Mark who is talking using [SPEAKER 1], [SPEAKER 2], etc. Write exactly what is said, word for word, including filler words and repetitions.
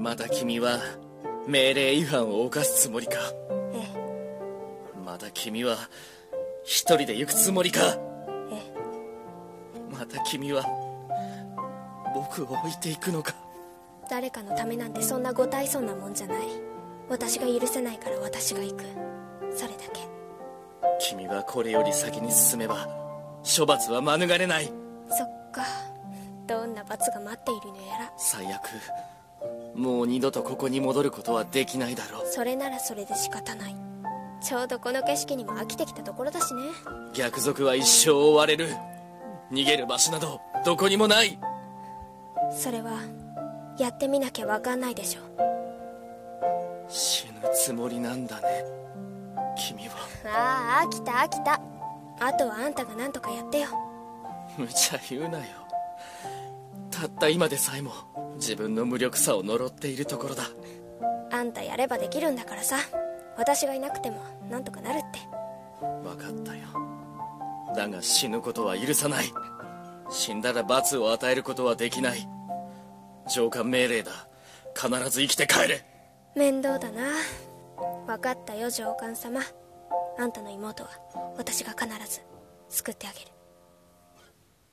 [SPEAKER 1] また君は命令違反を犯すつもりか。
[SPEAKER 2] ええ。
[SPEAKER 1] また君は一人で行くつもりか。
[SPEAKER 2] え
[SPEAKER 1] え。また君は僕を置いていくのか。
[SPEAKER 2] 誰かのためなんてそんなご大層なもんじゃない。私が許せないから私が行く、それだけ。
[SPEAKER 1] 君はこれより先に進めば処罰は免れない。
[SPEAKER 2] そっか、どんな罰が待っているのやら。
[SPEAKER 1] 最悪、もう二度とここに戻ることはできないだろう。
[SPEAKER 2] それならそれで仕方ない。ちょうどこの景色にも飽きてきたところだしね。
[SPEAKER 1] 逆賊は一生追われる。逃げる場所などどこにもない。
[SPEAKER 2] それはやってみなきゃ分かんないでしょ。
[SPEAKER 1] 死ぬつもりなんだね、君は。
[SPEAKER 2] ああ、飽きた飽きた。あとはあんたが何とかやってよ。
[SPEAKER 1] 無茶言うなよ。たった今でさえも自分の無力さを呪っているところだ。
[SPEAKER 2] あんたやればできるんだからさ。私がいなくてもなんとかなるって。
[SPEAKER 1] 分かったよ。だが死ぬことは許さない。死んだら罰を与えることはできない。上官命令だ。必ず生きて帰れ。
[SPEAKER 2] 面倒だな。分かったよ上官様。あんたの妹は私が必ず救ってあげる。